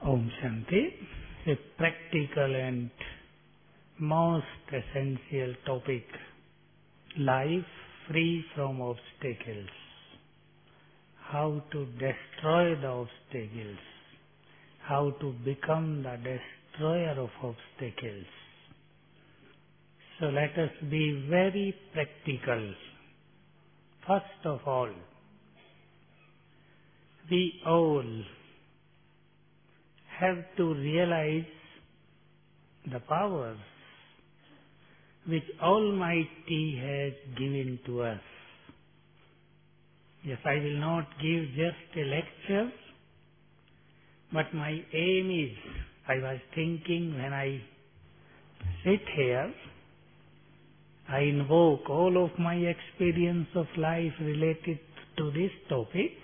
Om Shanti, a practical and most essential topic, life free from obstacles. How to destroy the obstacles, how to become the destroyer of obstacles. So let us be very practical. First of all, we all have to realize the powers which Almighty has given to us. Yes, I will not give just a lecture, but my aim is, I was thinking when I sit here, I invoke all of my experience of life related to this topic,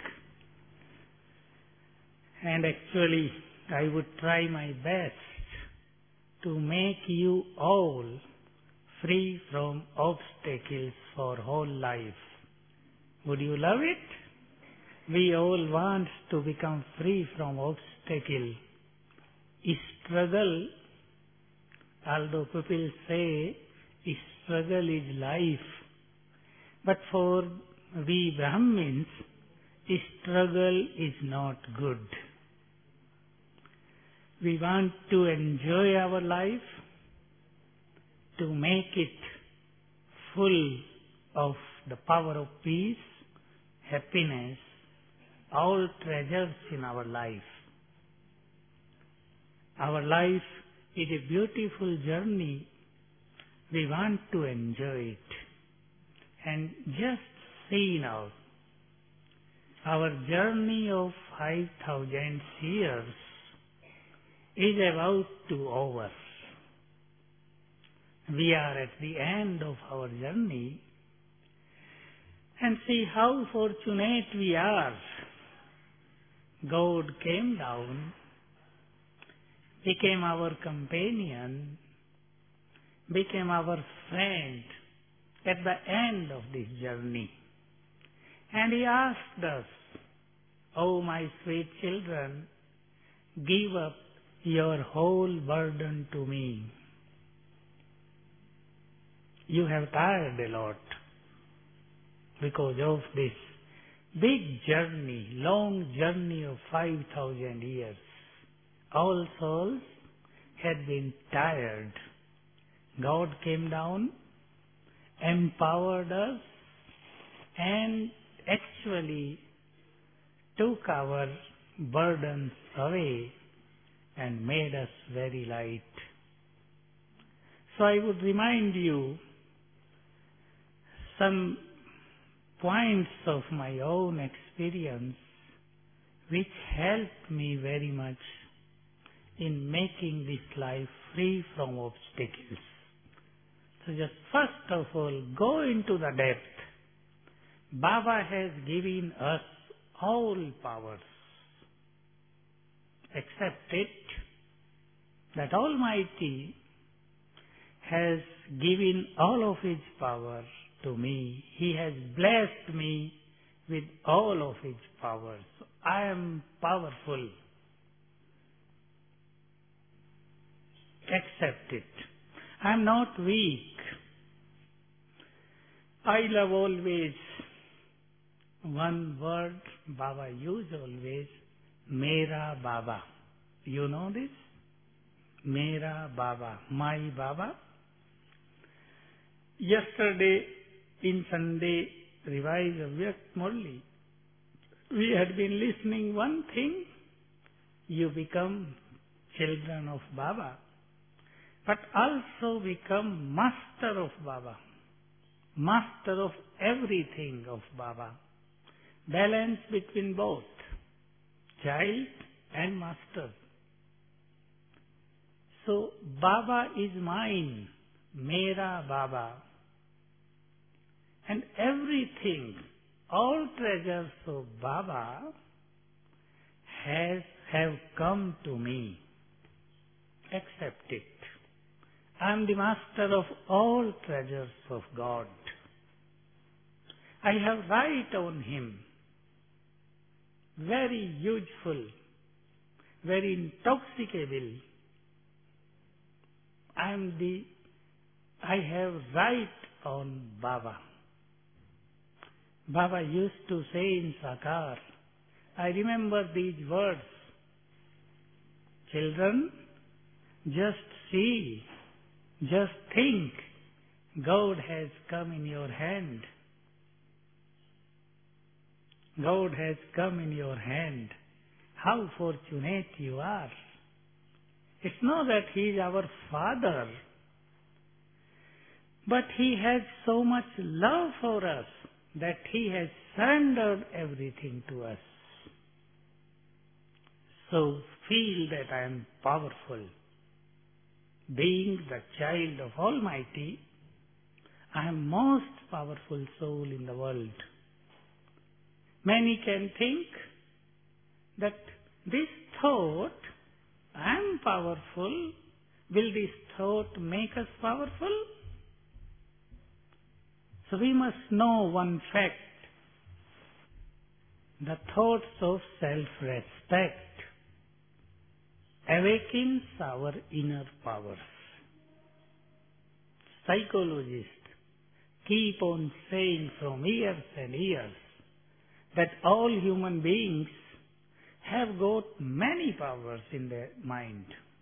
and actually I would try my best to make you all free from obstacles for whole life. Would you love it? We all want to become free from obstacle. Struggle, although people say struggle is life, but for we Brahmins, struggle is not good. We want to enjoy our life, to make it full of the power of peace, happiness, all treasures in our life. Our life is a beautiful journey. We want to enjoy it. And just see now, our journey of 5,000 years is about to over. We are at the end of our journey, and see how fortunate we are. God came down, became our companion, became our friend at the end of this journey. And He asked us, "Oh, my sweet children, give up your whole burden to me. You have tired a lot because of this big journey, long journey of 5,000 years. All souls had been tired. God came down, empowered us, and actually took our burdens away and made us very light." So I would remind you some points of my own experience which helped me very much in making this life free from obstacles. So just first of all, go into the depth. Baba has given us all powers. Accept it, that Almighty has given all of His power to me. He has blessed me with all of His powers. I am powerful. Accept it. I am not weak. I love always one word Baba used always, Mera Baba. You know this? Mera Baba, my Baba. Yesterday in Sunday Revise Avyak Murli, we had been listening one thing, you become children of Baba, but also become master of Baba, master of everything of Baba. Balance between both, child and master. So Baba is mine, Mera Baba. And everything, all treasures of Baba have come to me. Accept it. I am the master of all treasures of God. I have right on Him. Very useful very intoxicable. I have right on Baba. Baba used to say in Sakar, I remember these words, children, just see, just think, God has come in your hand. God has come in your hand. How fortunate you are. It's not that He is our Father, but He has so much love for us that He has surrendered everything to us. So feel that I am powerful. Being the child of Almighty, I am most powerful soul in the world. Many can think that this thought, I am powerful, will this thought make us powerful? So we must know one fact. The thoughts of self-respect awakens our inner powers. Psychologists keep on saying from years and years that all human beings have got many powers in their mind.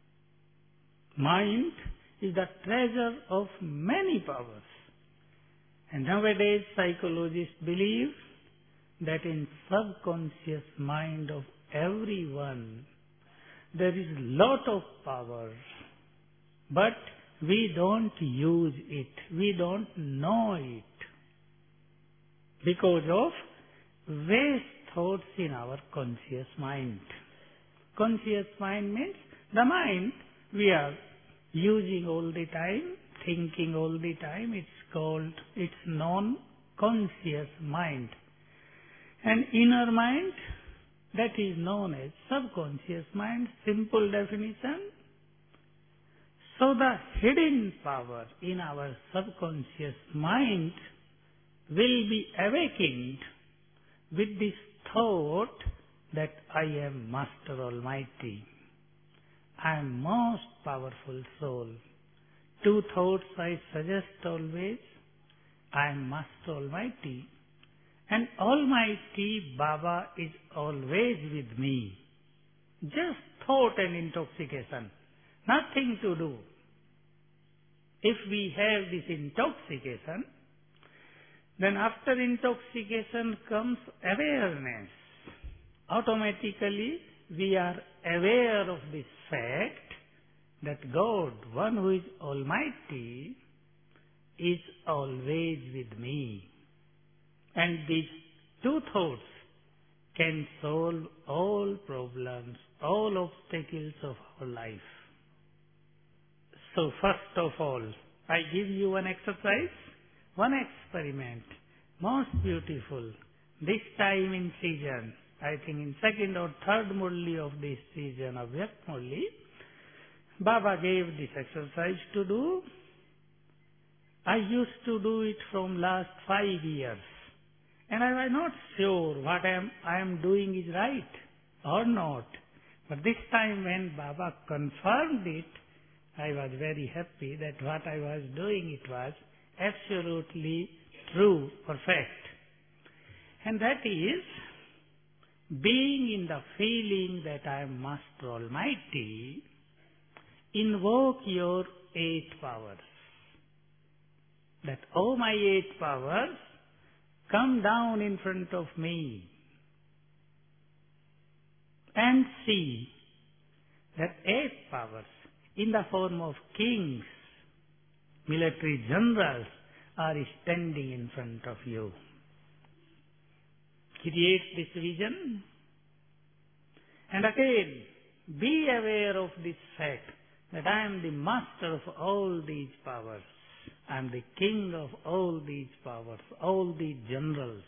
Mind is the treasure of many powers. And nowadays psychologists believe that in subconscious mind of everyone there is lot of power, but we don't use it, we don't know it because of waste thoughts in our conscious mind. Conscious mind means the mind we are using all the time, thinking all the time. It's non-conscious mind. And inner mind, that is known as subconscious mind, simple definition. So the hidden power in our subconscious mind will be awakened with this thought that I am Master Almighty. I am most powerful soul. Two thoughts I suggest always. I am Master Almighty. And Almighty Baba is always with me. Just thought and intoxication. Nothing to do. If we have this intoxication, then after intoxication comes awareness. Automatically we are aware of this fact that God, one who is Almighty, is always with me. And these two thoughts can solve all problems, all obstacles of our life. So first of all, I give you one exercise, one experiment, most beautiful. This time in season, I think in second or third Murli of this season of Vyakt Murli, Baba gave this exercise to do. I used to do it from last 5 years. And I was not sure what I am doing is right or not. But this time when Baba confirmed it, I was very happy that what I was doing, it was absolutely true, perfect. And that is, being in the feeling that I am Master Almighty, invoke your 8 powers. That, oh my 8 powers, come down in front of me and see that 8 powers in the form of kings, military generals are standing in front of you. Create this vision and again be aware of this fact that I am the master of all these powers. I am the king of all these powers, all the generals.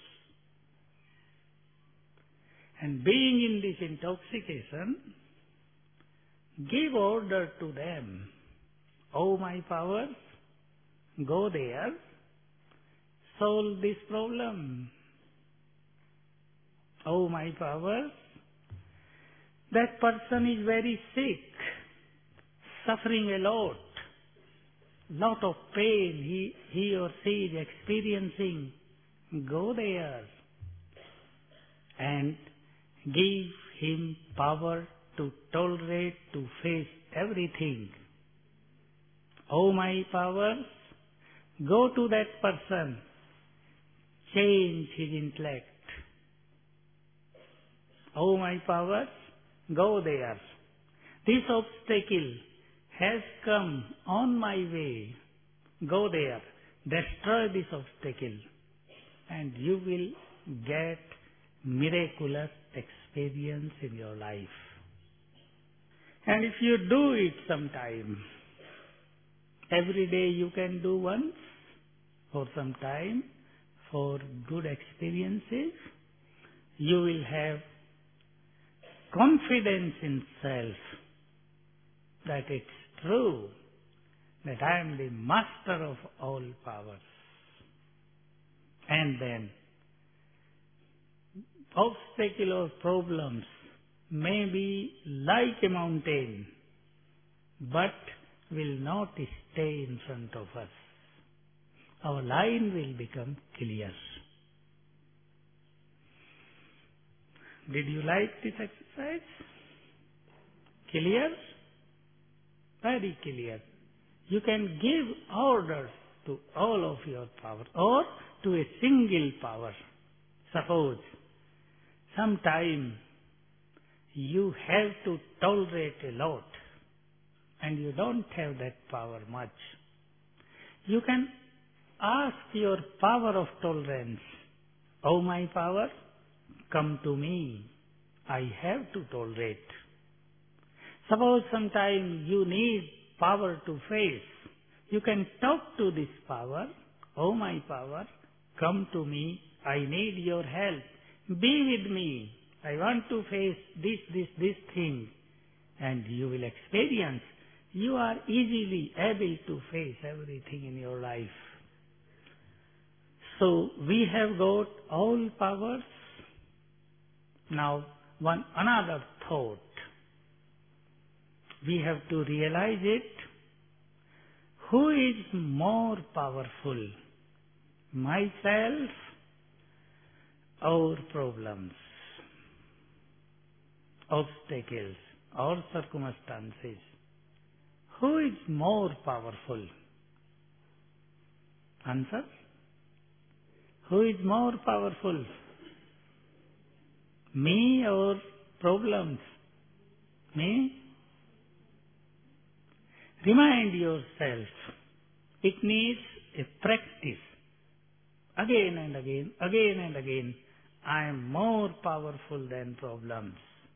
And being in this intoxication, give order to them. Oh my powers, go there, solve this problem. Oh my powers, That person is very sick, suffering a lot of pain he or she is experiencing. Go there and give him power to tolerate, to face everything. Oh my powers, go to that person, change his intellect. Oh my powers, go there. This obstacle has come on my way. Go there, destroy this obstacle, and you will get miraculous experience in your life. And if you do it sometime, every day you can do once for some time, for good experiences, you will have confidence in self that it's true that I am the master of all powers. And then obstacle or problems may be like a mountain, but will not stay in front of us. Our line will become clear. Did you like this exercise? Clear? Very clear. You can give orders to all of your power or to a single power. Suppose sometime you have to tolerate a lot and you don't have that power much. You can ask your power of tolerance, oh my power, come to me. I have to tolerate. Suppose sometime you need power to face. You can talk to this power, oh my power, come to me. I need your help. Be with me. I want to face this thing. And you will experience you are easily able to face everything in your life. So we have got all powers. Now another thought. We have to realize it. Who is more powerful? Myself or problems, obstacles or circumstances? Who is more powerful? Answer? Who is more powerful? Me or problems? Me? Remind yourself. It needs a practice. Again and again, again and again. I am more powerful than problems.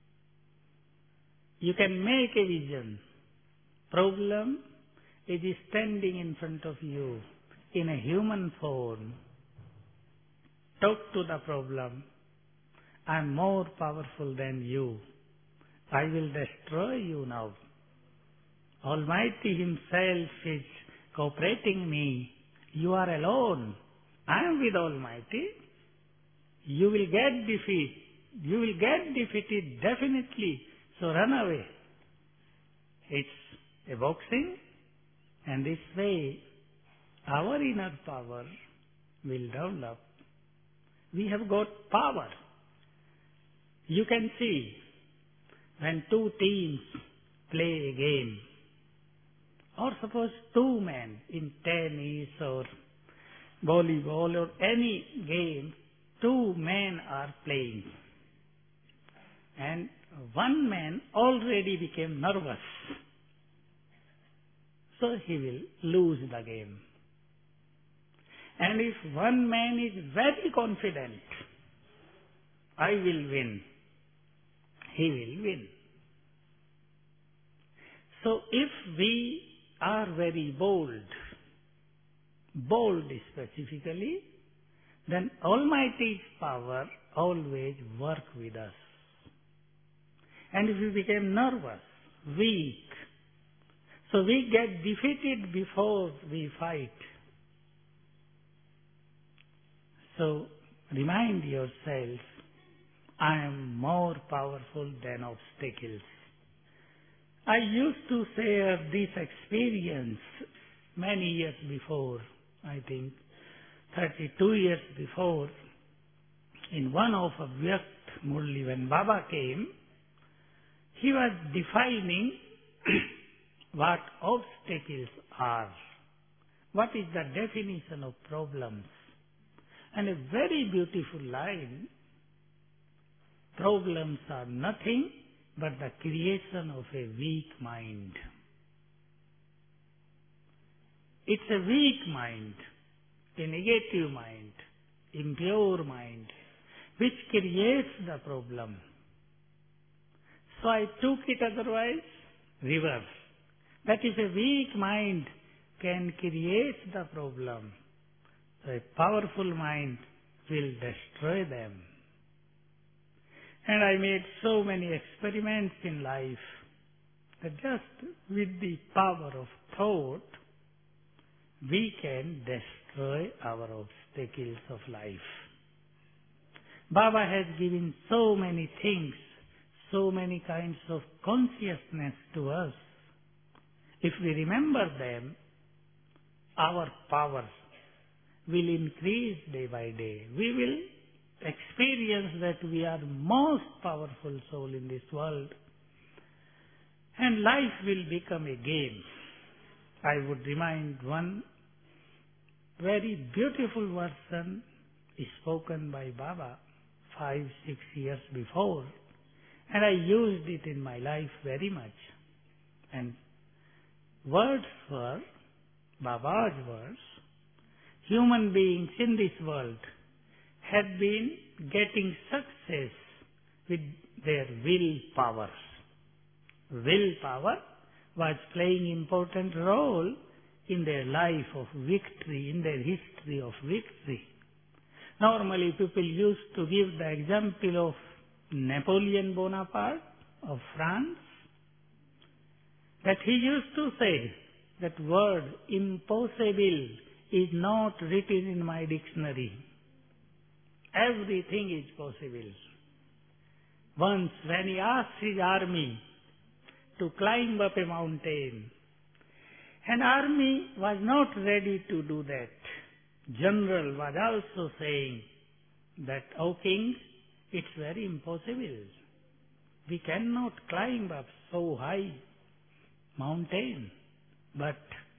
You can make a vision. Problem is standing in front of you in a human form. Talk to the problem. I am more powerful than you. I will destroy you now. Almighty Himself is cooperating me. You are alone. I am with Almighty. You will get defeat. You will get defeated definitely. So run away. It's a boxing, and this way our inner power will develop. We have got power. You can see when two teams play a game, or suppose two men in tennis or volleyball or any game, two men are playing. And one man already became nervous. So he will lose the game. And if one man is very confident, I will win, he will win. So if we are very bold specifically, then Almighty's power always work with us. And if we become nervous, weak, so we get defeated before we fight. So remind yourself, I am more powerful than obstacles. I used to share this experience many years before, I think 32 years before, in one of Vyakt Murli. When Baba came, he was defining what obstacles are. What is the definition of problems? And a very beautiful line, problems are nothing but the creation of a weak mind. It's a weak mind, a negative mind, impure mind, which creates the problem. So I took it otherwise, reverse. That if a weak mind can create the problem, so a powerful mind will destroy them. And I made so many experiments in life that just with the power of thought, we can destroy our obstacles of life. Baba has given so many things, so many kinds of consciousness to us. If we remember them, our power will increase day by day. We will experience that we are most powerful soul in this world, and life will become a game. I would remind one very beautiful version spoken by Baba 5-6 years before, and I used it in my life very much. And words were Baba's words. Human beings in this world had been getting success with their willpower. Willpower was playing important role in their life of victory, in their history of victory. Normally people used to give the example of Napoleon Bonaparte of France, that he used to say that word impossible is not written in my dictionary. Everything is possible. Once when he asked his army to climb up a mountain, an army was not ready to do that. General was also saying that, "O king, it's very impossible. We cannot climb up so high mountain." But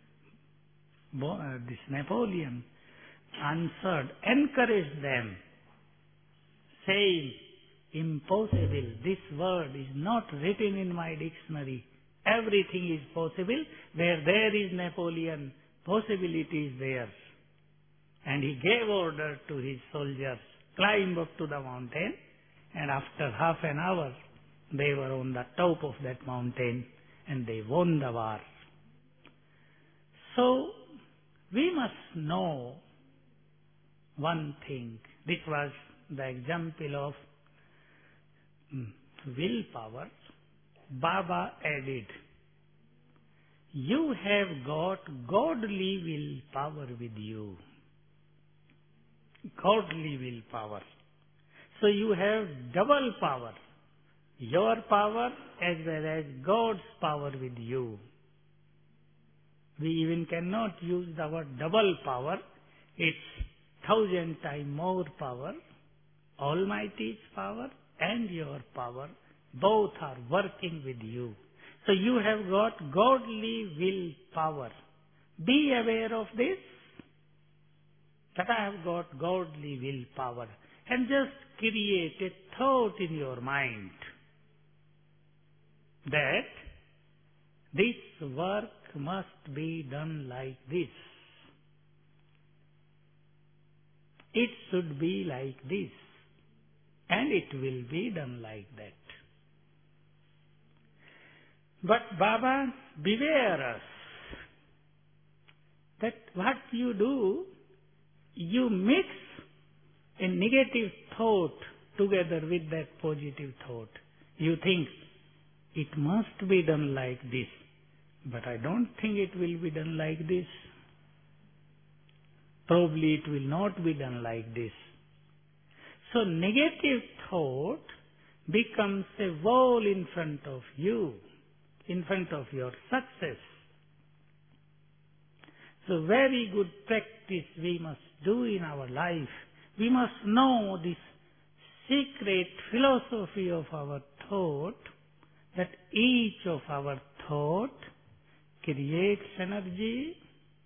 this Napoleon answered, encouraged them, saying, "Impossible, this word is not written in my dictionary. Everything is possible. Where there is Napoleon, possibility is there." And he gave order to his soldiers, climb up to the mountain, and after half an hour, they were on the top of that mountain, and they won the war. So, we must know one thing. This was the example of willpower. Baba added, you have got godly willpower with you. Godly willpower. So you have double power. Your power as well as God's power with you. We even cannot use the word double power. It's 1,000 times more power. Almighty's power and your power, both are working with you. So you have got godly willpower. Be aware of this, that I have got godly willpower. And just create a thought in your mind that this work must be done like this. It should be like this. And it will be done like that. But Baba, beware us that what you do, you mix a negative thought together with that positive thought. You think, it must be done like this, but I don't think it will be done like this. Probably it will not be done like this. So negative thought becomes a wall in front of you, in front of your success. So very good practice we must do in our life. We must know this secret philosophy of our thought, that each of our thought creates energy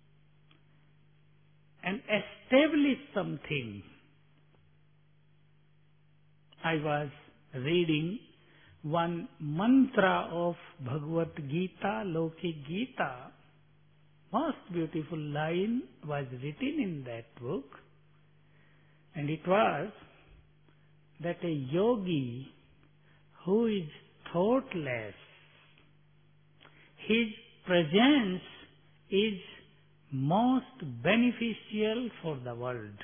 and establishes something. I was reading one mantra of Bhagavad Gita, Lokik Gita. Most beautiful line was written in that book, and it was that a yogi who is thoughtless, his presence is most beneficial for the world.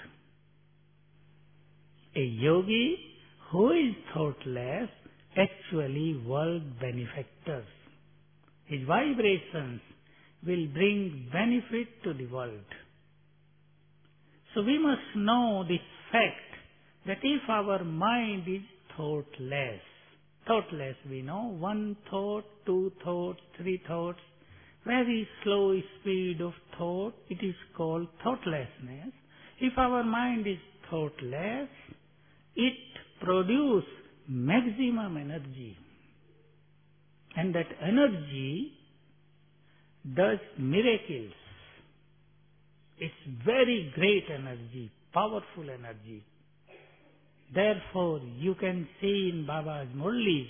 A yogi who is thoughtless, actually world benefactor. His vibrations will bring benefit to the world. So we must know this fact that if our mind is thoughtless we know, one thought, two thoughts, three thoughts, very slow speed of thought, it is called thoughtlessness. If our mind is thoughtless, it produces maximum energy. And that energy does miracles. It's very great energy, powerful energy. Therefore, you can see in Baba's Murlis,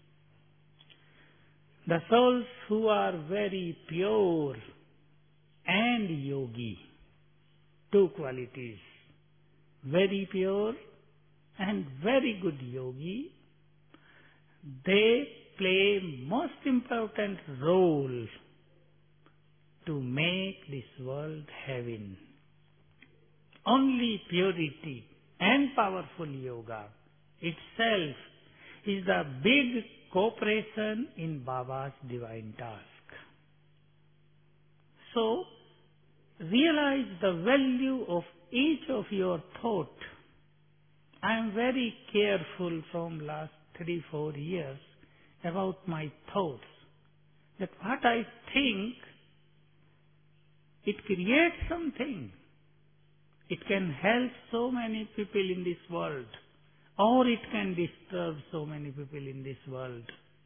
the souls who are very pure and yogi, two qualities, very pure and very good yogi, they play most important role to make this world heaven. Only purity and powerful yoga itself is the big cooperation in Baba's divine task. So, realize the value of each of your thought. I am very careful from last 3-4 years about my thoughts, that what I think, it creates something. It can help so many people in this world, or it can disturb so many people in this world.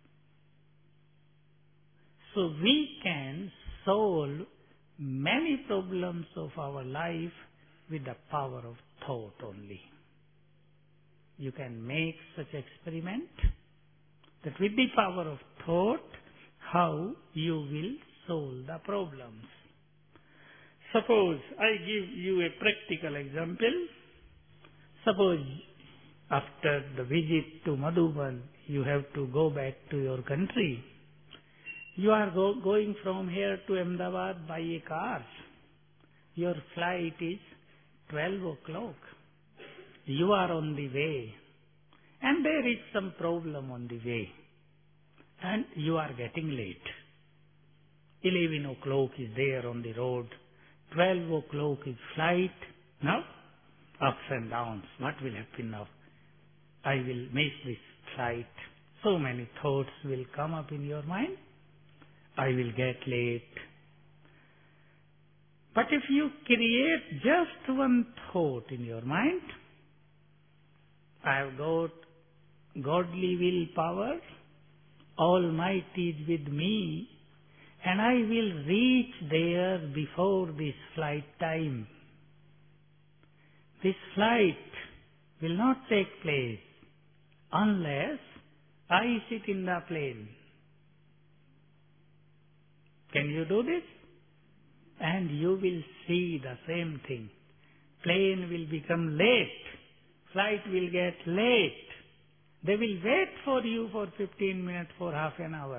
So we can solve many problems of our life with the power of thought only. You can make such experiment that with the power of thought, how you will solve the problems. Suppose I give you a practical example. Suppose after the visit to Madhuban, you have to go back to your country. You are going from here to Ahmedabad by a car. Your flight is 12 o'clock. You are on the way, and there is some problem on the way, and you are getting late. 11 o'clock is there on the road. 12 o'clock is flight. Now, ups and downs. What will happen now? I will miss this flight. So many thoughts will come up in your mind. I will get late. But if you create just one thought in your mind, I have got godly willpower, Almighty is with me, and I will reach there before this flight time. This flight will not take place unless I sit in the plane. Can you do this? And you will see the same thing. Plane will become late. Flight will get late. They will wait for you for 15 minutes, for half an hour.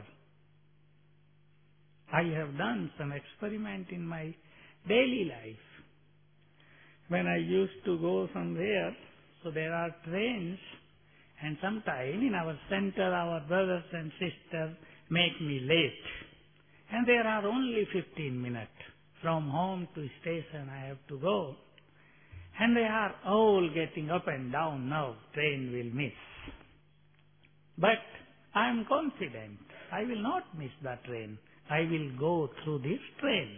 I have done some experiment in my daily life. When I used to go somewhere, so there are trains, and sometime in our center our brothers and sisters make me late. And there are only 15 minutes. From home to station I have to go. And they are all getting up and down now. Train will miss. But I am confident. I will not miss the train. I will go through this train.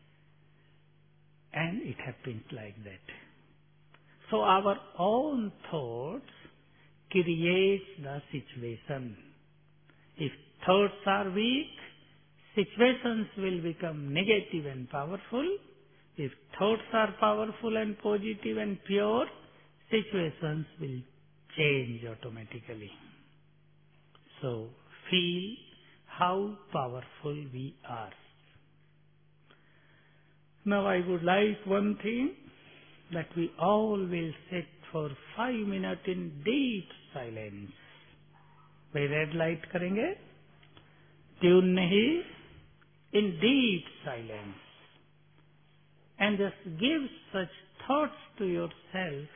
And it happens like that. So our own thoughts create the situation. If thoughts are weak, situations will become negative and powerful. If thoughts are powerful and positive and pure, situations will change automatically. So feel how powerful we are. Now I would like one thing, that we all will sit for 5 minutes in deep silence. वे red light करेंगे, tune नहीं, in deep silence. And just give such thoughts to yourself.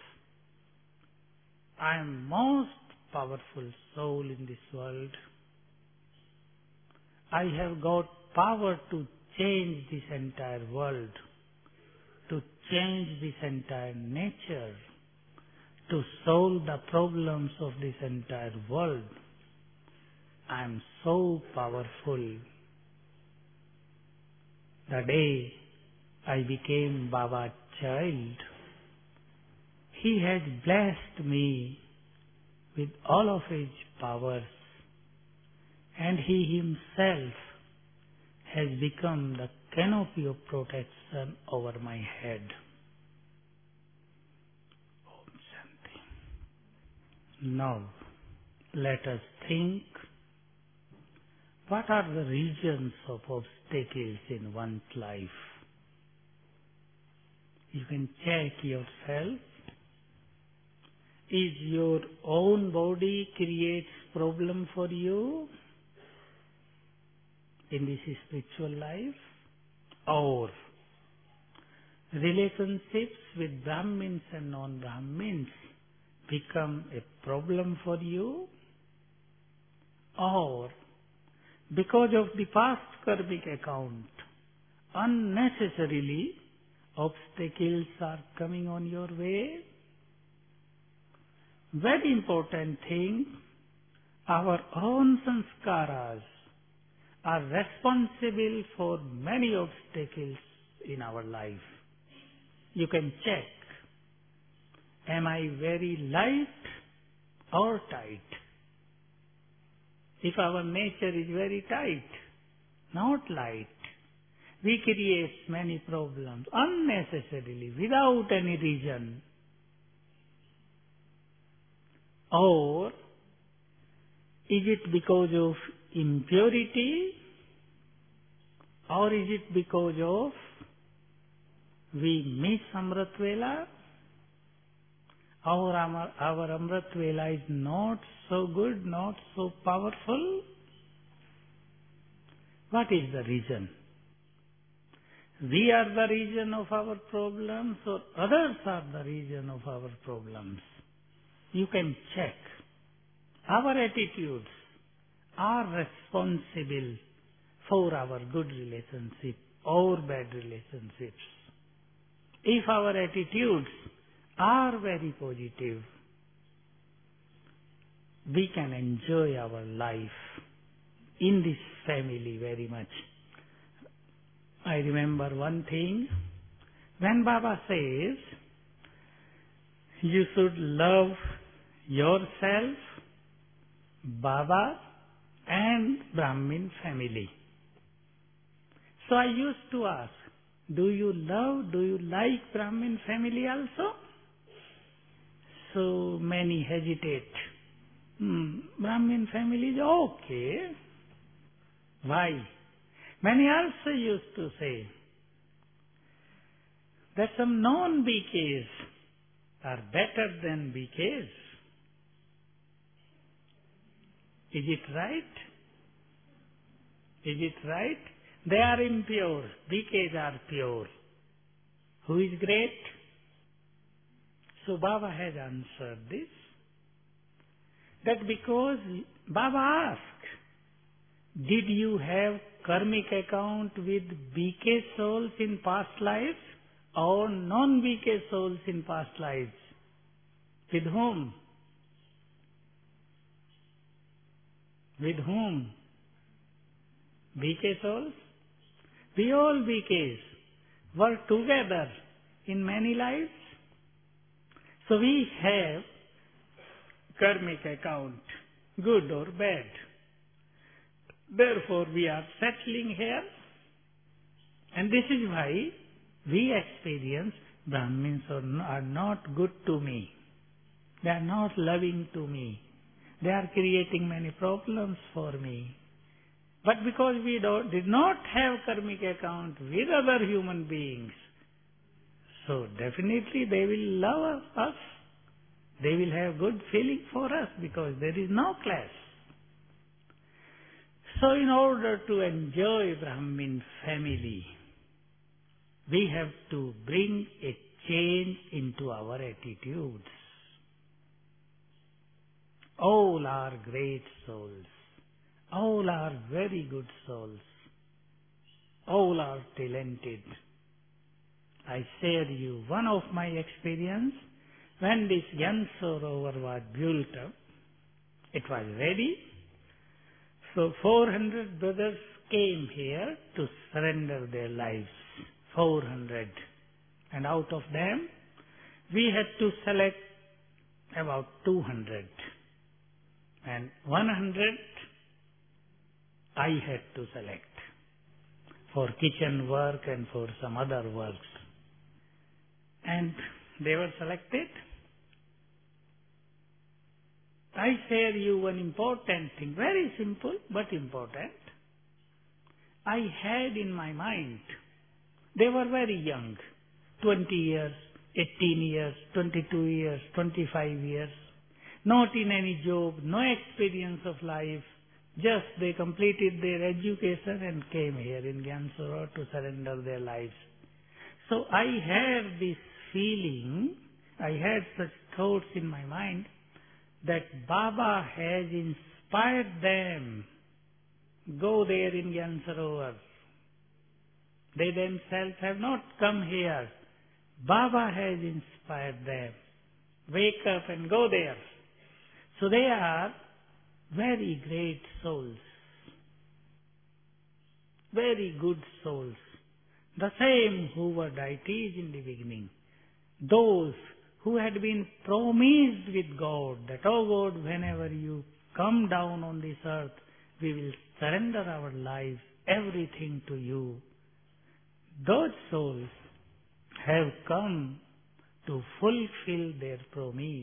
I am most powerful soul in this world. I have got power to change this entire world, to change this entire nature, to solve the problems of this entire world. I am so powerful. The day I became Baba's child, he has blessed me with all of his powers, and he himself has become the canopy of protection over my head. Om Shanti. Now, let us think, what are the reasons of obstacles in one's life? You can check yourself. Is your own body creates problem for you in this spiritual life? Or relationships with Brahmins and non-Brahmins become a problem for you? Or because of the past karmic account, unnecessarily obstacles are coming on your way? Very important thing, our own sanskaras are responsible for many obstacles in our life. You can check, am I very light or tight? If our nature is very tight, not light, we create many problems unnecessarily, without any reason. Or is it because of impurity, or is it because of we miss Amrit Vela, or our Amrit Vela is not so good, not so powerful? What is the reason? We are the reason of our problems, or others are the reason of our problems? You can check. Our attitudes are responsible for our good relationship or bad relationships. If our attitudes are very positive, we can enjoy our life in this family very much. I remember one thing, when Baba says, you should love yourself, Baba, and Brahmin family. So I used to ask, do you like Brahmin family also? So many hesitate. Brahmin family is okay. Why? Many also used to say that some non-BKs are better than BKs. Is it right? Is it right? They are impure. BKs are pure. Who is great? So Baba has answered this. That because Baba asked, did you have karmic account with BK souls in past lives? or non-BK souls in past lives. With whom? With whom? BK souls? We all BKs were together in many lives. So we have karmic account, good or bad. Therefore we are settling here. And this is why we experience Brahmins are not good to me. They are not loving to me. They are creating many problems for me. But because we did not have karmic account with other human beings, so definitely they will love us. They will have good feeling for us because there is no clash. So in order to enjoy Brahmin family, we have to bring a change into our attitudes. All are great souls. All are very good souls. All are talented. I share you one of my experience when this Gyan Sarovar was built up. It was ready. So 400 brothers came here to surrender their lives. 400. And out of them, we had to select about 200. And 100 I had to select for kitchen work and for some other works. And they were selected. I share you one important thing, very simple but important. I had in my mind, they were very young, 20 years, 18 years, 22 years, 25 years, not in any job, no experience of life, just they completed their education and came here in Gyan Sarovar to surrender their lives. So I had this feeling, I had such thoughts in my mind that Baba has inspired them. Go there in Gyan Sarovar. They themselves have not come here. Baba has inspired them. Wake up and go there. So they are very great souls. Very good souls. The same who were deities in the beginning. Those who had been promised with God that, oh God, whenever you come down on this earth, we will surrender our lives, everything to you. Those souls have come to fulfill their promise.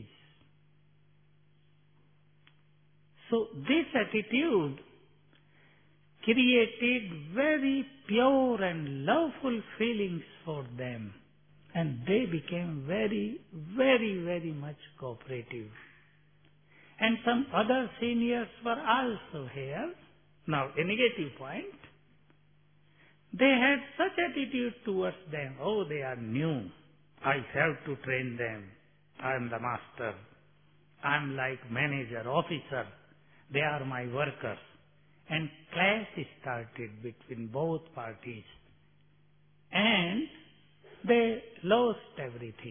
So this attitude created very pure and loveful feelings for them. And they became very, very, very much cooperative. And some other seniors were also here. Now, a negative point. They had such attitude towards them. Oh, they are new. I have to train them. I am the master. I am like manager, officer. They are my workers. And clash started between both parties. And they lost everything.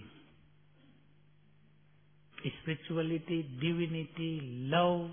Spirituality, divinity, love,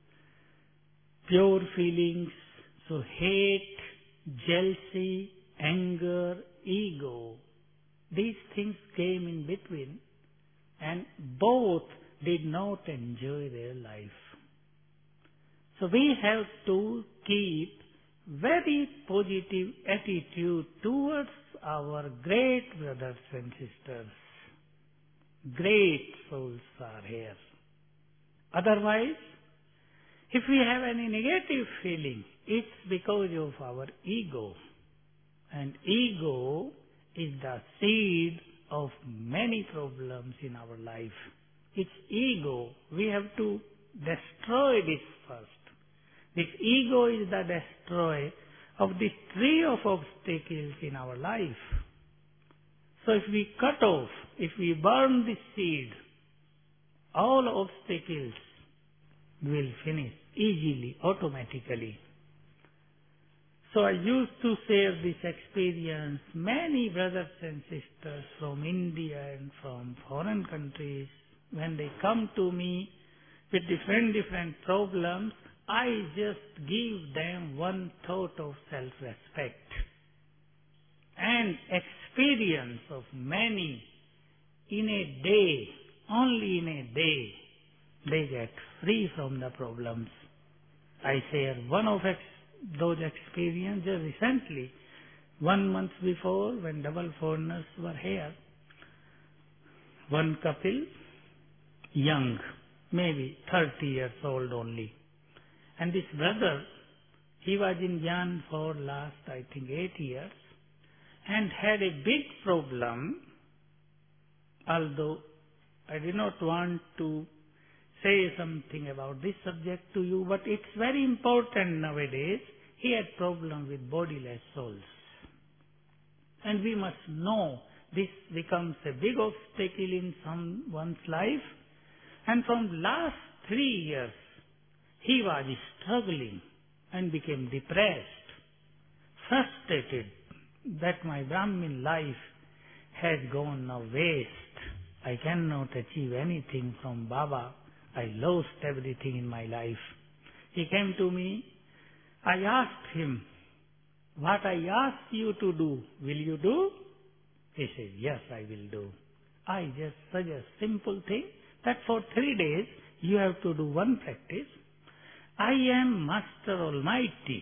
pure feelings. So hate, jealousy, anger, ego. These things came in between and both did not enjoy their life. So we have to keep very positive attitude towards our great brothers and sisters. Great souls are here. Otherwise, if we have any negative feeling, it's because of our ego. And ego is the seed of many problems in our life. It's ego. We have to destroy this first. This ego is the destroyer of this tree of obstacles in our life. So if we cut off, if we burn this seed, all obstacles will finish easily, automatically. So I used to share this experience. Many brothers and sisters from India and from foreign countries, when they come to me with different problems, I just give them one thought of self-respect and experience of many in a day, only in a day, they get free from the problems. I share one of those experiences recently, 1 month before when double foreigners were here. One couple, young, maybe 30 years old only. And this brother, he was in Jan for last, I think, 8 years and had a big problem, although I did not want to say something about this subject to you, but it's very important nowadays. He had problem with bodiless souls. And we must know this becomes a big obstacle in someone's life. And from last 3 years, he was struggling and became depressed, frustrated that my Brahmin life has gone now waste. I cannot achieve anything from Baba. I lost everything in my life. He came to me. I asked him, what I asked you to do, will you do? He said, yes, I will do. I just suggest simple thing that for 3 days you have to do one practice. I am Master Almighty.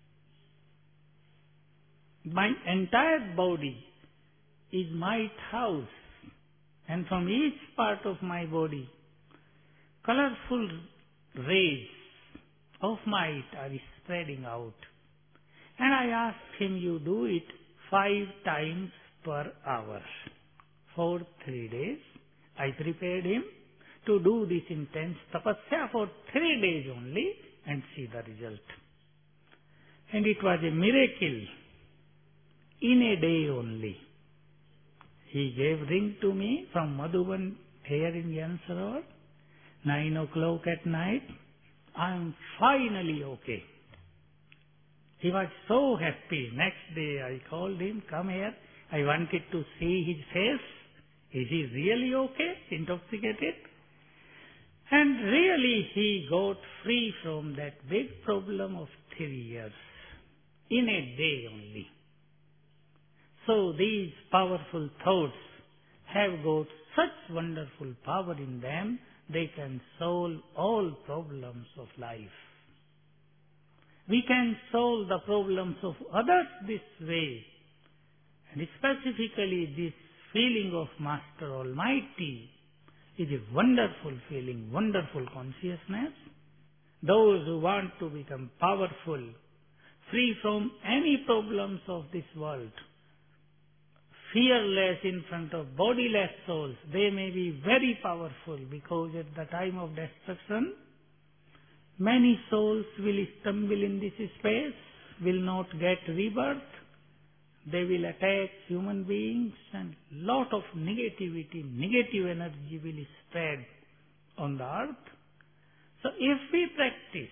My entire body is my house, and from each part of my body, colorful rays of might are spreading out. And I asked him, you do it 5 times per hour for 3 days. I prepared him to do this intense tapasya for 3 days only and see the result. And it was a miracle. In a day only, he gave ring to me from Madhuban here in Gyan 9 o'clock at night. I am finally okay. He was so happy. Next day I called him, come here. I wanted to see his face. Is he really okay? Intoxicated? And really he got free from that big problem of 3 years. In a day only. So these powerful thoughts have got such wonderful power in them, they can solve all problems of life. We can solve the problems of others this way. And specifically this feeling of Master Almighty is a wonderful feeling, wonderful consciousness. Those who want to become powerful, free from any problems of this world, fearless in front of bodiless souls, they may be very powerful because at the time of destruction, many souls will stumble in this space, will not get rebirth. They will attack human beings and lot of negativity, negative energy will spread on the earth. So if we practice,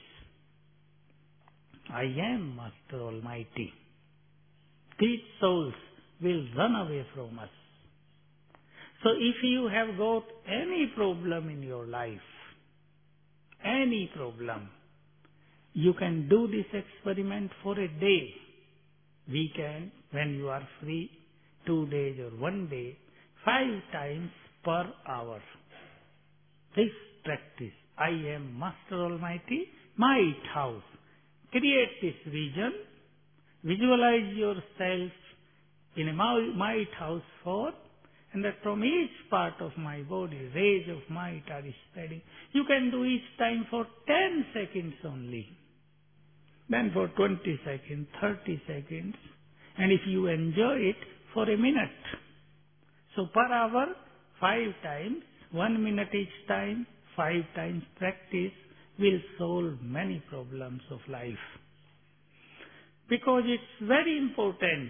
I am Master Almighty, these souls will run away from us. So if you have got any problem in your life, any problem, you can do this experiment for a day. We can, when you are free, 2 days or 1 day, 5 times per hour. This practice, I am Master Almighty, my house. Create this vision, visualize yourself in a might house 4, and that from each part of my body, rays of might are spreading. You can do each time for 10 seconds only. Then for 20 seconds, 30 seconds, and if you enjoy it, for a minute. So per hour, 5 times, 1 minute each time, 5 times practice will solve many problems of life. Because it's very important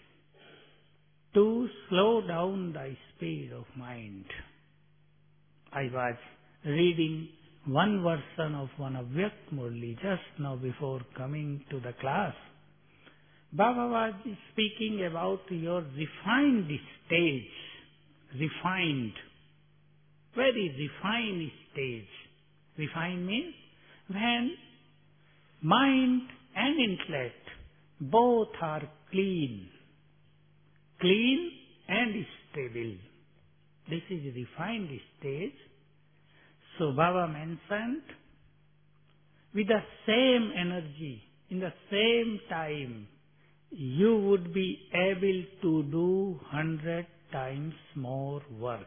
to slow down the speed of mind. I was reading one version of one Avyakt Murli just now before coming to the class. Baba was speaking about your refined stage. Refined. Very refined stage. Refined means when mind and intellect both are clean. Clean and stable. This is refined stage. So Baba mentioned, with the same energy, in the same time, you would be able to do 100 times more work.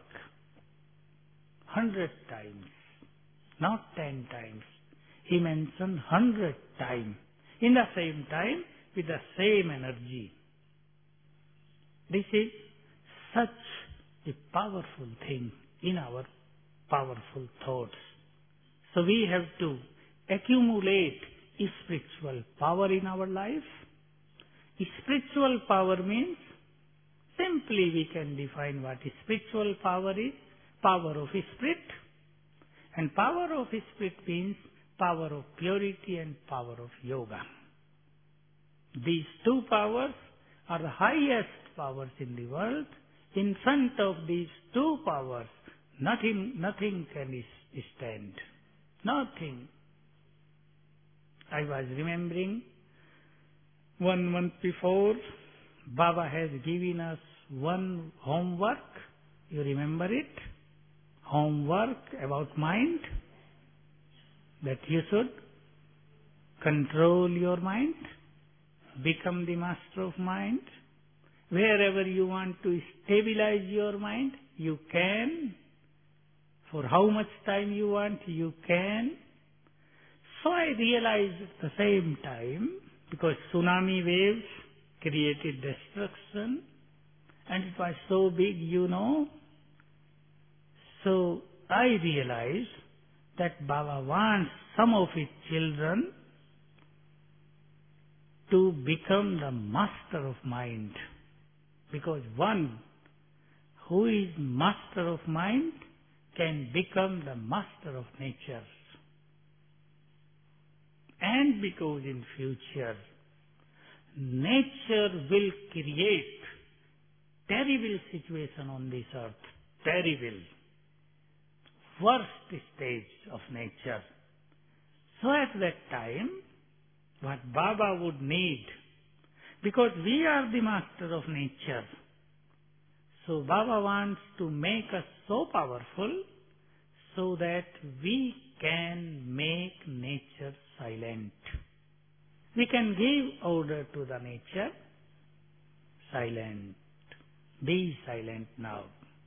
100 times, not 10 times. He mentioned 100 times, in the same time, with the same energy. This is such a powerful thing in our powerful thoughts. So we have to accumulate spiritual power in our life. Spiritual power means, simply we can define what spiritual power is. Power of spirit. And power of spirit means power of purity and power of yoga. These two powers are the highest powers in the world. In front of these two powers, nothing can stand. Nothing. I was remembering 1 month before, Baba has given us one homework. You remember it? Homework about mind. That you should control your mind, become the master of mind. Wherever you want to stabilize your mind, you can. For how much time you want, you can. So I realized at the same time, because tsunami waves created destruction, and it was so big, So I realized that Baba wants some of his children to become the master of mind. Because one who is master of mind can become the master of nature. And because in future, nature will create terrible situation on this earth. Terrible. Worst stage of nature. So at that time, what Baba would need, because we are the master of nature, so Baba wants to make us so powerful so that we can make nature silent. We can give order to the nature, silent. Be silent now.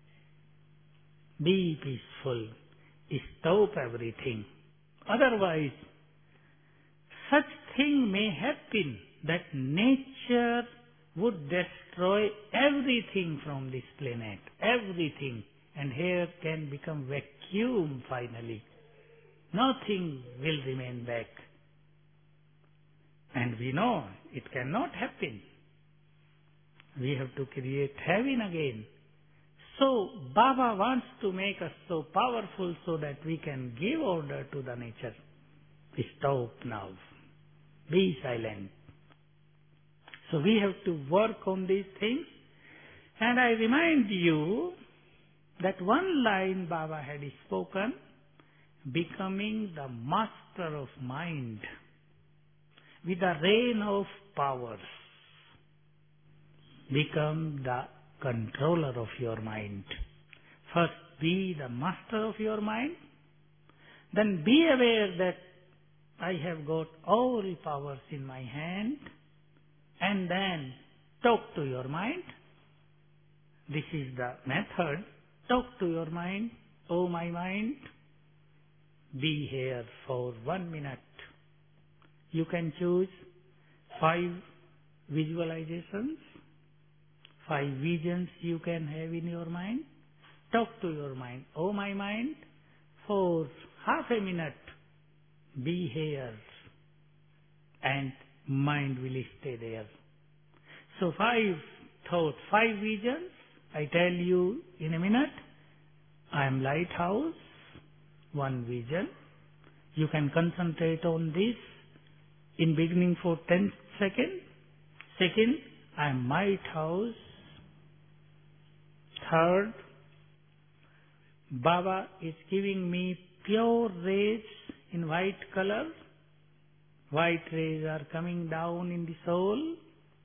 Be peaceful. Stop everything. Otherwise, such thing may happen that nature would destroy everything from this planet. Everything. And here can become vacuum finally. Nothing will remain back. And we know it cannot happen. We have to create heaven again. So Baba wants to make us so powerful so that we can give order to the nature. Stop now. Be silent. So we have to work on these things. And I remind you that one line Baba had spoken, becoming the master of mind with the reign of powers. Become the controller of your mind. First, be the master of your mind. Then be aware that I have got all powers in my hand. And then talk to your mind. This is the method. Talk to your mind. Oh, my mind, be here for 1 minute. You can choose 5 visualizations, 5 visions you can have in your mind. Talk to your mind. Oh, my mind, for half a minute, be here. And mind will stay there. So 5 thoughts, 5 visions. I tell you in a minute. I am lighthouse, 1 vision. You can concentrate on this in beginning for 10 seconds. Second, I am Might House. Third, Baba is giving me pure rays in white color. White rays are coming down in the soul.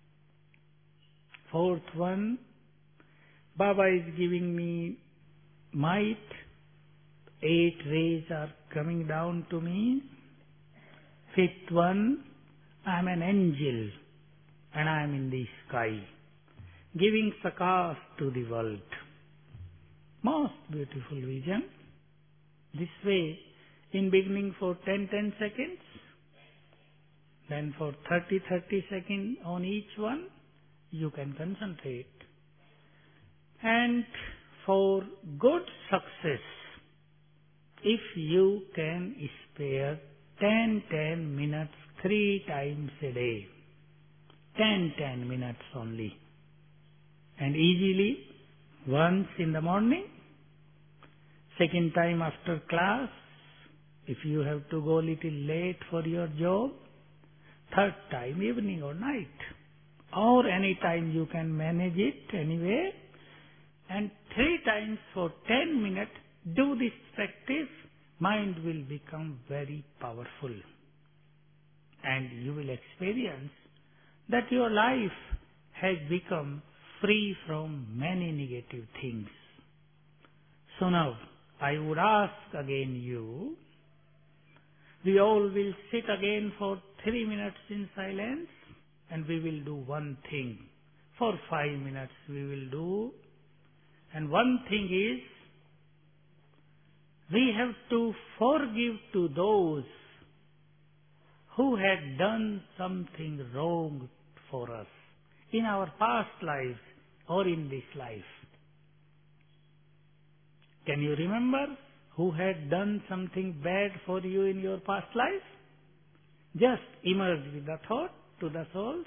Fourth one, Baba is giving me might. 8 rays are coming down to me. Fifth one, I am an angel and I am in the sky, giving sakas to the world. Most beautiful vision. This way, in beginning for 10 seconds, then for 30 seconds on each one, you can concentrate. And for good success, if you can spare 10 minutes 3 times a day, 10 minutes only, and easily once in the morning, second time after class, if you have to go little late for your job, third time evening or night, or any time you can manage it anyway, and 3 times for 10 minutes, do this practice, mind will become very powerful. And you will experience that your life has become free from many negative things. So now, I would ask again you, we all will sit again for 3 minutes in silence, and we will do one thing. For 5 minutes we will do. And one thing is, we have to forgive to those who had done something wrong for us in our past lives or in this life. Can you remember who had done something bad for you in your past life? Just emerge with the thought to the souls.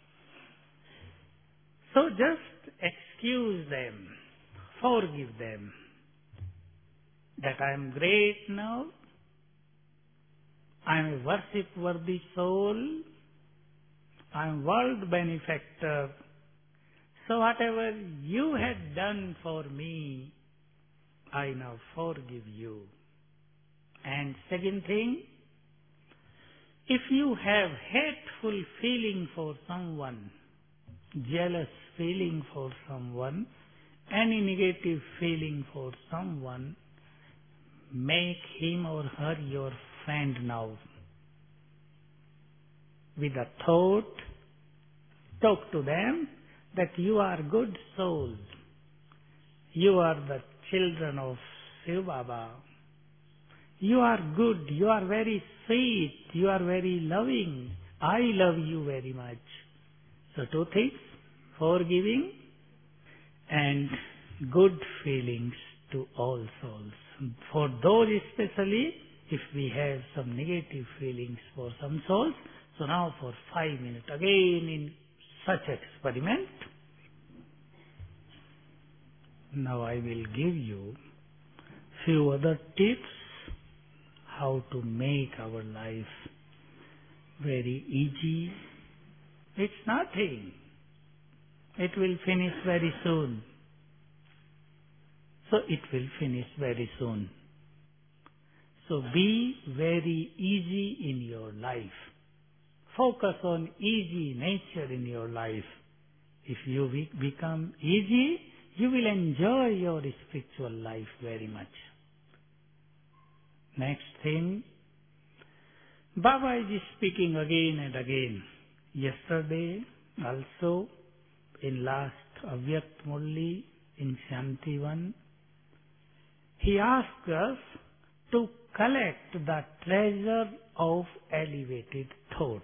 So just excuse them, forgive them, that I am great now, I am a worship-worthy soul, I am world benefactor. So whatever you had done for me, I now forgive you. And second thing, if you have hateful feeling for someone, jealous feeling for someone, any negative feeling for someone, make him or her your friend now. With a thought, talk to them that you are good souls. You are the children of Shiv Baba. You are good, you are very sweet, you are very loving. I love you very much. So 2 things, forgiving and good feelings to all souls. For those especially, if we have some negative feelings for some souls, so now for 5 minutes again in such experiment. Now I will give you few other tips how to make our life very easy. It's nothing. It will finish very soon. So it will finish very soon. So be very easy in your life. Focus on easy nature in your life. If you become easy, you will enjoy your spiritual life very much. Next thing, Baba is speaking again and again. Yesterday also, in last Avyakt Murli in Shantivan, he asked us to collect the treasure of elevated thoughts.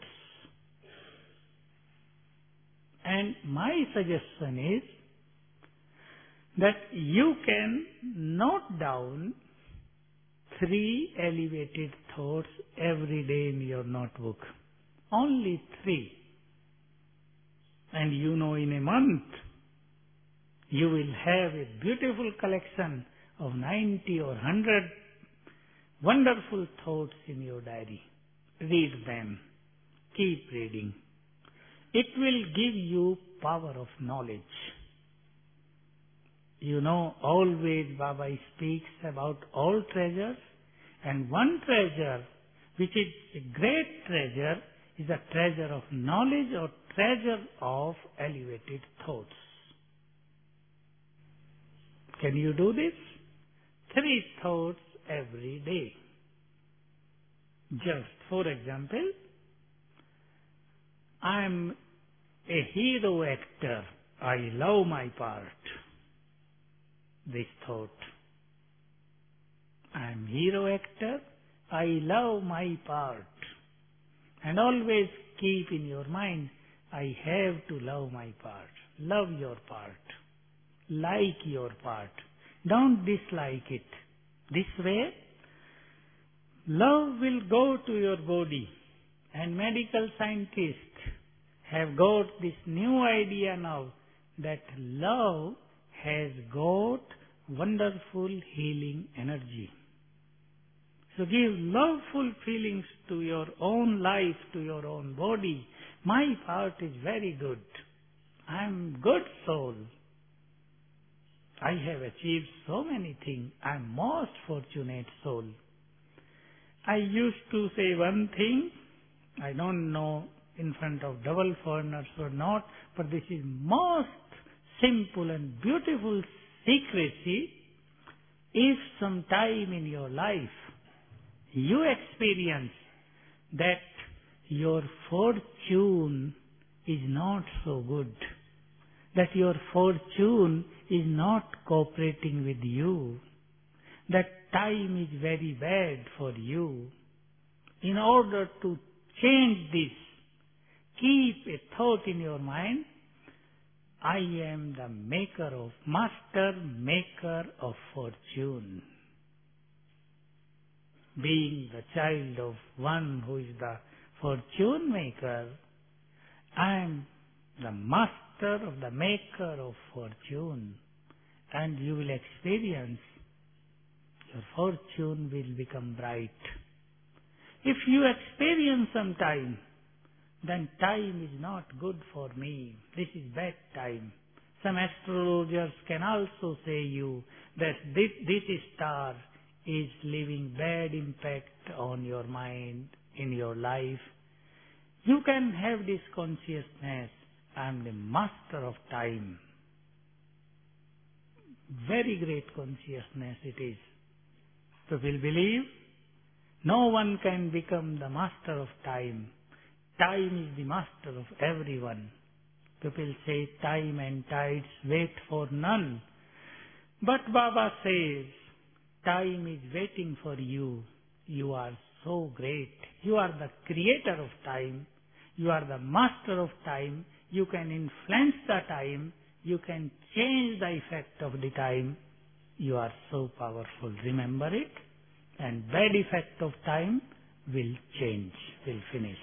And my suggestion is that you can note down 3 elevated thoughts every day in your notebook. Only 3. And you know, in a month, you will have a beautiful collection of 90 or 100 wonderful thoughts in your diary. Read them. Keep reading. It will give you power of knowledge. You know, always Baba speaks about all treasures, and one treasure, which is a great treasure, is a treasure of knowledge or treasure of elevated thoughts. Can you do this? 3 thoughts every day. Just, for example, I am a hero actor. I love my part. This thought. I am hero actor. I love my part. And always keep in your mind, I have to love my part. Love your part. Like your part. Don't dislike it. This way, love will go to your body. And medical scientists have got this new idea now that love has got wonderful healing energy. So give loveful feelings to your own life, to your own body. My part is very good. I am good soul. I have achieved so many things. I am most fortunate soul. I used to say one thing, I don't know in front of double foreigners or not, but this is most simple and beautiful secrecy. If some time in your life you experience that your fortune is not so good, that your fortune is not cooperating with you, that time is very bad for you, in order to change this, keep a thought in your mind, I am the master maker of fortune. Being the child of one who is the fortune maker, I am the master of the maker of fortune. And you will experience your fortune will become bright. If you experience some time, then time is not good for me. This is bad time. Some astrologers can also say you that this star is leaving bad impact on your mind, in your life. You can have this consciousness. I am the master of time. Very great consciousness it is. People believe no one can become the master of time. Time is the master of everyone. People say time and tides wait for none. But Baba says, time is waiting for you. You are so great. You are the creator of time. You are the master of time. You can influence the time. You can change the effect of the time. You are so powerful. Remember it. And bad effect of time will change, will finish.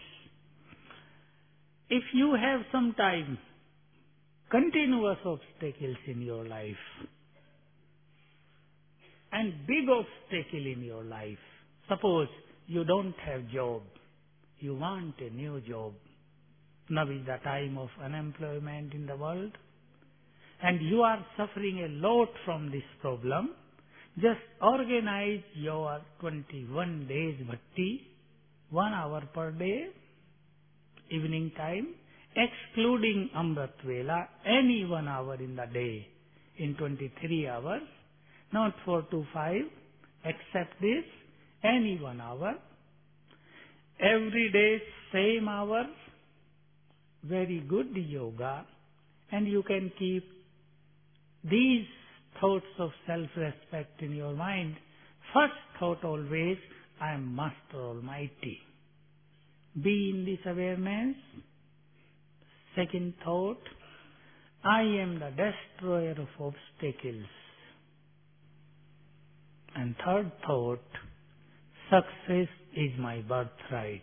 If you have some time, continuous obstacles in your life, and big obstacle in your life, suppose you don't have job, you want a new job, now is the time of unemployment in the world, and you are suffering a lot from this problem, just organize your 21 days bhakti, 1 hour per day, evening time, excluding Amrit Vela, any 1 hour in the day, in 23 hours, not 4 to 5, except this, any 1 hour, every day same hour, very good yoga, and you can keep these thoughts of self-respect in your mind. First thought always, I am Master Almighty. Be in this awareness. Second thought, I am the destroyer of obstacles. And third thought, success is my birthright.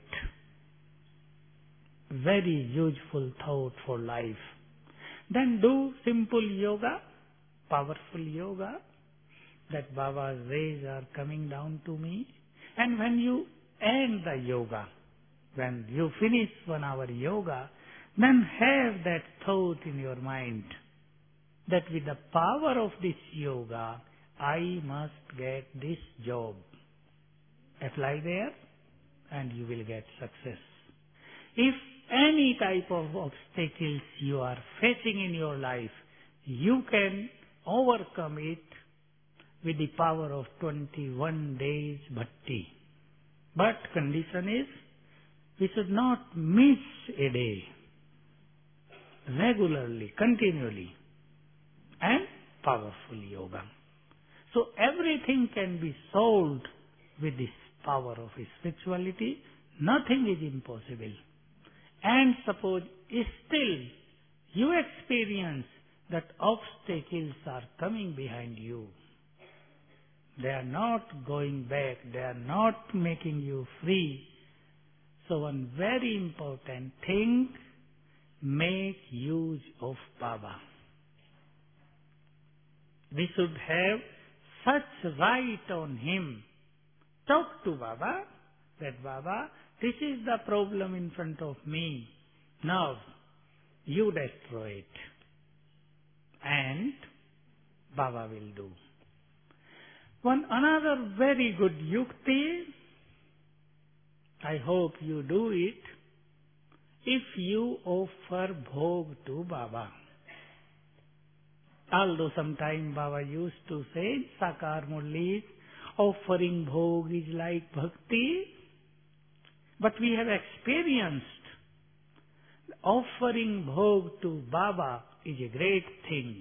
Very useful thought for life. Then do simple yoga, powerful yoga, that Baba's rays are coming down to me. And when you end the yoga, when you finish 1 hour yoga, then have that thought in your mind that with the power of this yoga, I must get this job. Apply there and you will get success. If any type of obstacles you are facing in your life, you can overcome it with the power of 21 days bhakti. But condition is, we should not miss a day. Regularly, continually, and powerful yoga. So everything can be solved with this power of spirituality. Nothing is impossible. And suppose still you experience that obstacles are coming behind you. They are not going back. They are not making you free. So one very important thing, make use of Baba. We should have such right on him. Talk to Baba, that Baba, this is the problem in front of me. Now, you destroy it. And Baba will do. Another very good yukti, I hope you do it, if you offer bhog to Baba. Although sometime Baba used to say, Sakar Murlis, offering bhog is like bhakti, but we have experienced offering bhog to Baba is a great thing.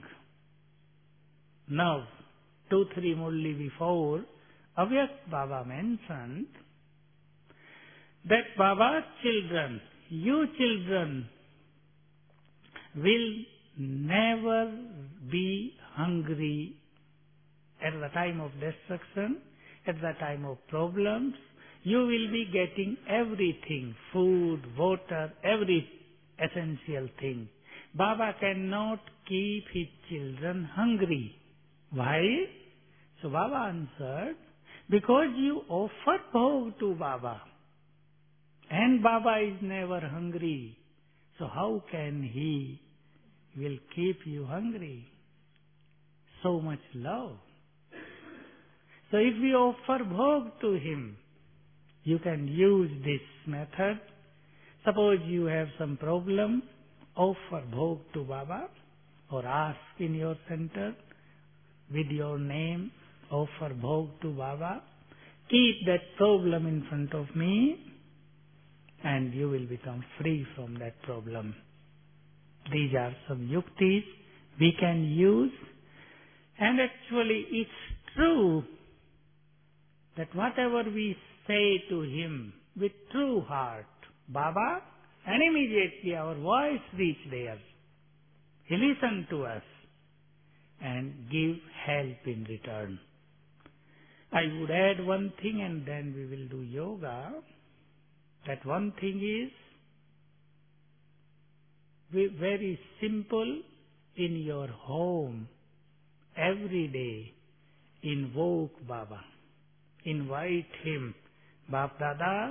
Now, 2-3 Murli before, Avyak Baba mentioned that Baba's children, you children, will never be hungry at the time of destruction, at the time of problems. You will be getting everything, food, water, every essential thing. Baba cannot keep his children hungry. Why? So Baba answered, because you offer bhog to Baba. And Baba is never hungry. So how can he will keep you hungry? So much love. So if we offer bhog to him, you can use this method. Suppose you have some problem, offer bhog to Baba or ask in your center with your name, offer bhog to Baba. Keep that problem in front of me and you will become free from that problem. These are some yuktis we can use. And actually it's true that whatever we say to him with true heart, Baba, and immediately our voice reach there. He listen to us and give help in return. I would add one thing and then we will do yoga. That one thing is very simple. In your home, every day, invoke Baba. Invite him. Bap Dada,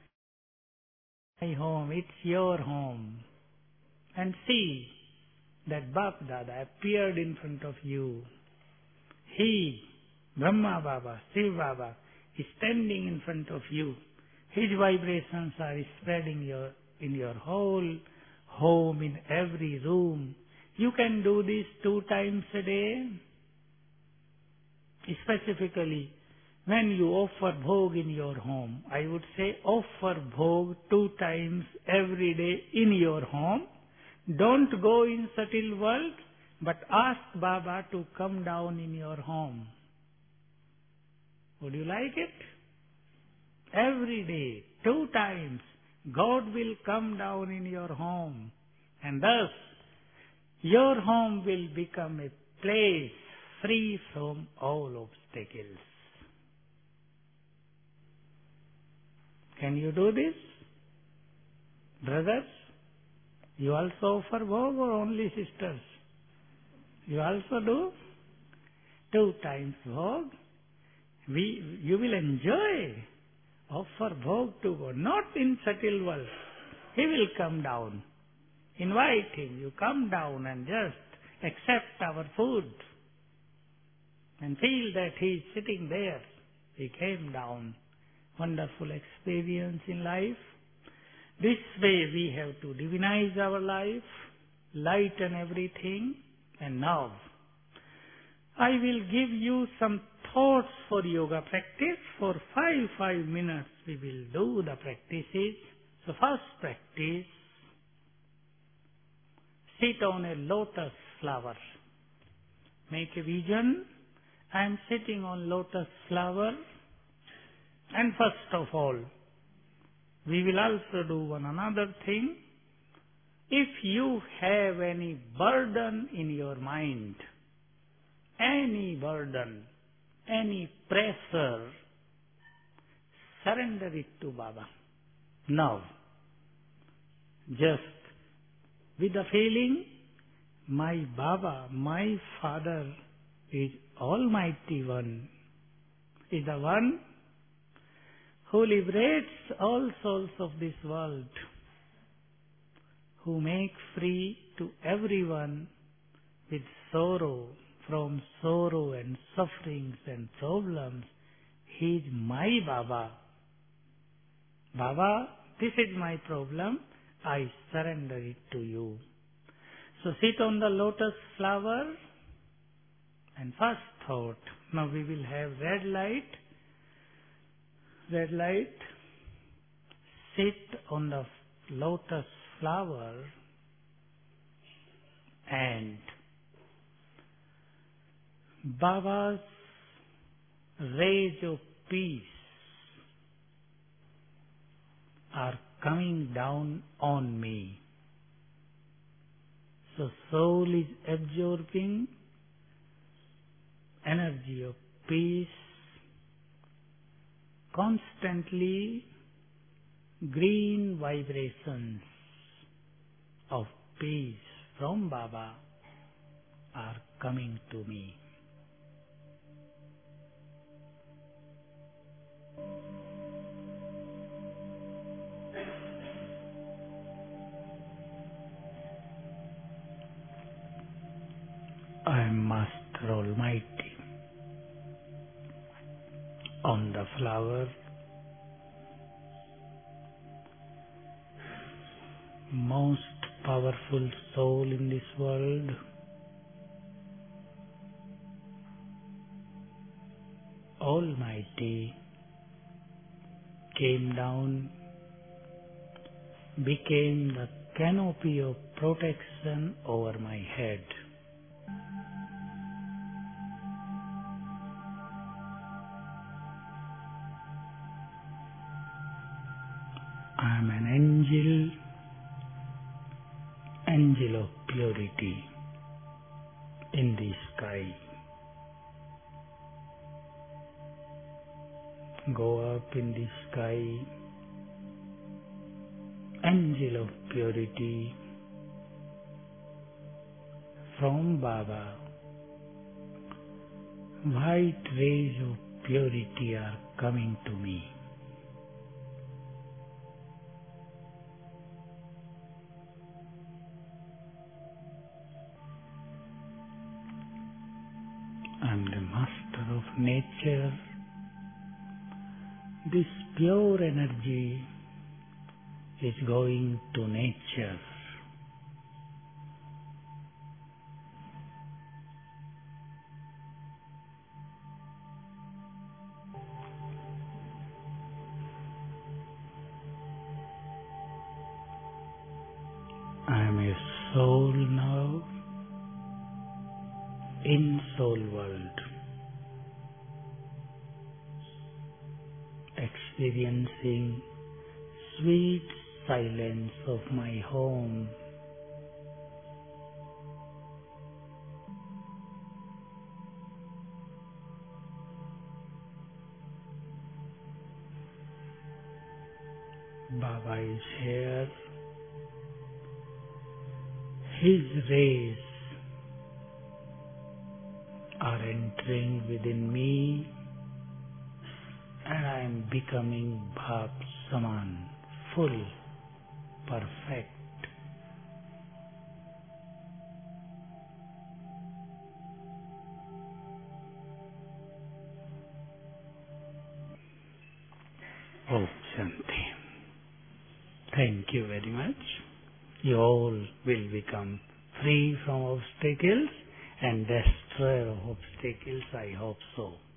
my home, it's your home. And see that Bap Dada appeared in front of you. He, Brahma Baba, Shiv Baba, is standing in front of you. His vibrations are spreading in your whole home, in every room. You can do this 2 times a day. Specifically, when you offer bhog in your home, I would say offer bhog 2 times every day in your home. Don't go in subtle world, but ask Baba to come down in your home. Would you like it? Every day, 2 times, God will come down in your home. And thus, your home will become a place free from all obstacles. Can you do this? Brothers, you also offer bhog or only sisters? You also do? 2 times bhog. You will enjoy. Offer bhog to God, not in subtle world. He will come down. Invite him. You come down and just accept our food and feel that he is sitting there. He came down. Wonderful experience in life. This way we have to divinize our life, lighten everything. And now, I will give you some thoughts for yoga practice. For 5 minutes we will do the practices. So first practice, sit on a lotus flower. Make a vision. I am sitting on lotus flower. And first of all, we will also do one another thing. If you have any burden in your mind, any burden, any pressure, surrender it to Baba. Now, just with the feeling, my Baba, my Father is Almighty One, is the one who liberates all souls of this world, who makes free to everyone with sorrow, from sorrow and sufferings and problems. He is my Baba. Baba, this is my problem. I surrender it to you. So sit on the lotus flower and first thought. Now we will have red light. Red light. Sit on the lotus flower and Baba's rays of peace are coming down on me. So soul is absorbing energy of peace, constantly green vibrations of peace from Baba are coming to me. I am Master Almighty. On the flower, most powerful soul in this world, Almighty, came down, became the canopy of protection over my head. I am an angel of purity in the sky. Go up in the sky, angel of purity from Baba. White rays of purity are coming to me. I am the master of nature. This pure energy is going to nature. I am a soul now in soul world, experiencing sweet silence of my home. Baba is here. His rays are entering within me and I am becoming Bhab Saman, full, perfect. Om Shanti. Thank you very much. You all will become free from obstacles and destroyer of obstacles. I hope so.